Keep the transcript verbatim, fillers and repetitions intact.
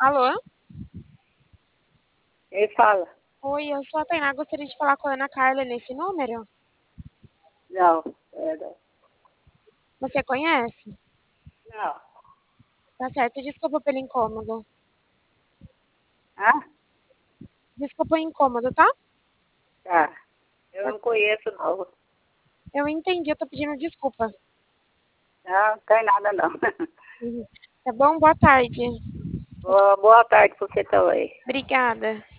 Alô? Ele fala. Oi, eu sou a Tainá. Gostaria de falar com a Ana Carla nesse número? Não, é, não. Você conhece? Não. Tá certo. Desculpa pelo incômodo. Ah, Desculpa o incômodo, tá? tá. Eu não conheço, não. Eu entendi. Eu tô pedindo desculpa. Não, não tem nada, não. Uhum. Tá bom? Boa tarde. Boa, boa tarde pra você também. Obrigada.